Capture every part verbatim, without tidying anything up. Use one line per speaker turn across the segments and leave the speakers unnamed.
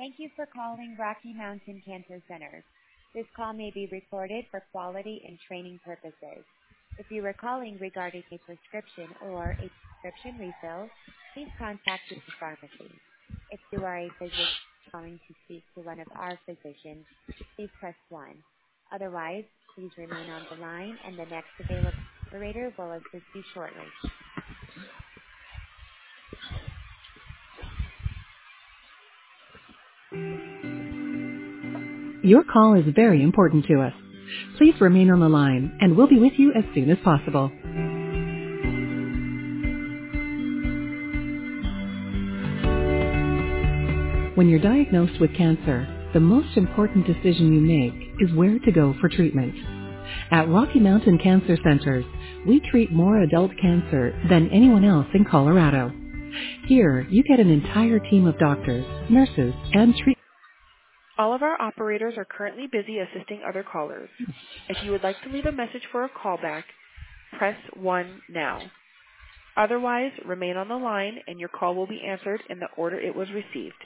Thank you for calling Rocky Mountain Cancer Center. This call may be recorded for quality and training purposes. If you are calling regarding a prescription or a prescription refill, please contact the pharmacy. If you are a physician calling to speak to one of our physicians, please press one. Otherwise, please remain on the line and the next available operator will assist you shortly. Your call is very important to us. Please remain on the line, and we'll be with you as soon as possible. When you're diagnosed with cancer, the most important decision you make is where to go for treatment. At Rocky Mountain Cancer Centers, we treat more adult cancer than anyone else in Colorado. Here, you get an entire team of doctors, nurses, and treatment. All of our operators are currently busy assisting other callers. If you would like to leave a message for a callback, press one now. Otherwise, remain on the line and your call will be answered in the order it was received.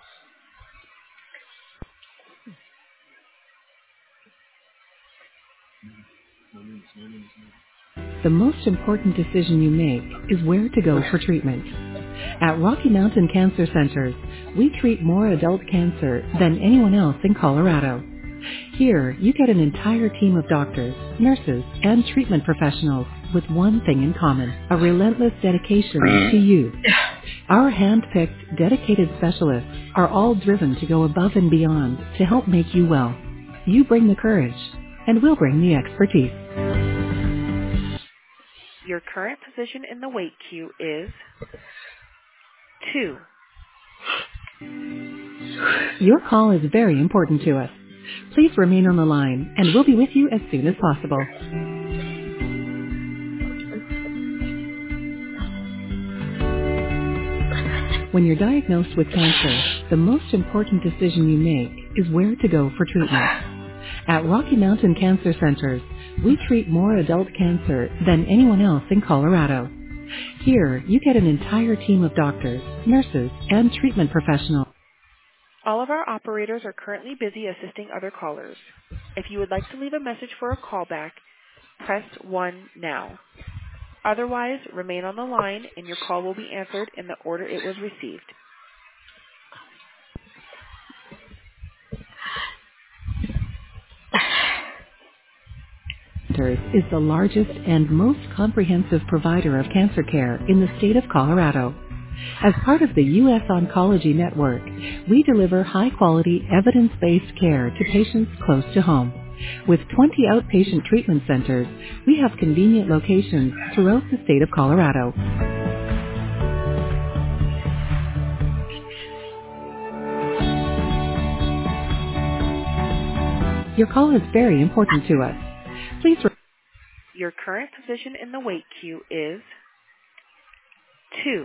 The most important decision you make is where to go for treatment. At Rocky Mountain Cancer Centers, we treat more adult cancer than anyone else in Colorado. Here, you get an entire team of doctors, nurses, and treatment professionals with one thing in common, a relentless dedication to you. Our hand-picked, dedicated specialists are all driven to go above and beyond to help make you well. You bring the courage, and we'll bring the expertise. Your current position in the wait queue is two. Your call is very important to us. Please remain on the line, and we'll be with you as soon as possible. When you're diagnosed with cancer, the most important decision you make is where to go for treatment. At Rocky Mountain Cancer Centers, we treat more adult cancer than anyone else in Colorado. Here, you get an entire team of doctors, nurses, and treatment professionals. All of our operators are currently busy assisting other callers. If you would like to leave a message for a callback, press one now. Otherwise, remain on the line and your call will be answered in the order it was received. Is the largest and most comprehensive provider of cancer care in the state of Colorado. As part of the U S Oncology Network, we deliver high-quality, evidence-based care to patients close to home. With twenty outpatient treatment centers, we have convenient locations throughout the state of Colorado. Your call is very important to us. Please. Re- Your current position in the wait queue is two.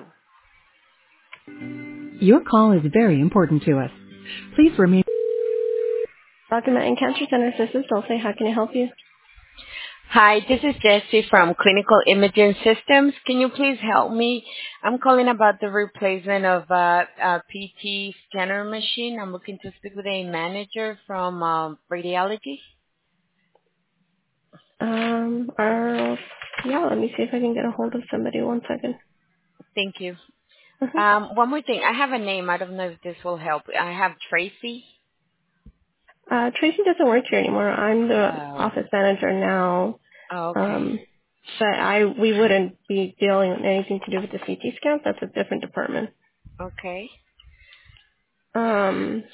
Your call is very important to us. Please remain. Rocky Mountain Cancer Center, this is Dulce. How can I help you?
Hi, this is Jessie from Clinical Imaging Systems. Can you please help me? I'm calling about the replacement of uh, a P T scanner machine. I'm looking to speak with a manager from um, radiology.
Um, uh, yeah, let me see if I can get a hold of somebody. One second.
Thank you.
Uh-huh.
Um, one more thing. I have a name. I don't know if this will help. I have Tracy.
Uh, Tracy doesn't work here anymore. I'm the
Oh.
office manager now.
Oh, okay.
Um, but I, we wouldn't be dealing with anything to do with the C T scan. That's a different department.
Okay.
Um,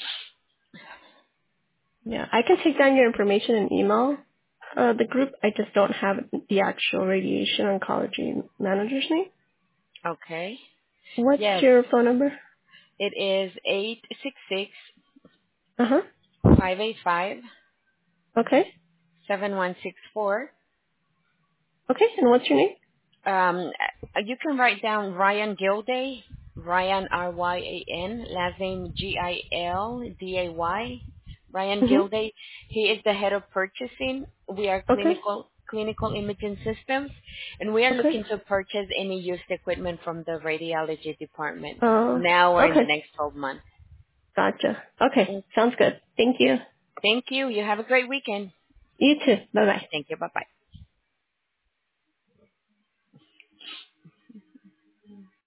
yeah, I can take down your information and email uh, the group. I just don't have the actual radiation oncology manager's name.
Okay.
What's
Yes.
your phone number?
It is eight six six,
Uh-huh.
five eight five,
Okay.
seven one six four.
Okay, and what's your name?
Um, you can write down Ryan Gilday, Ryan R Y A N, last name G I L D A Y, Ryan
Mm-hmm.
Gilday. He is the head of purchasing. We are
Okay.
clinical clinical imaging systems, and we are
Okay.
looking to purchase any used equipment from the radiology department
Uh,
now or in the
okay.
next twelve months.
Gotcha. Okay. Sounds good. Thank you.
Thank you. You have a great weekend.
You too. Bye-bye.
Thank you. Bye-bye.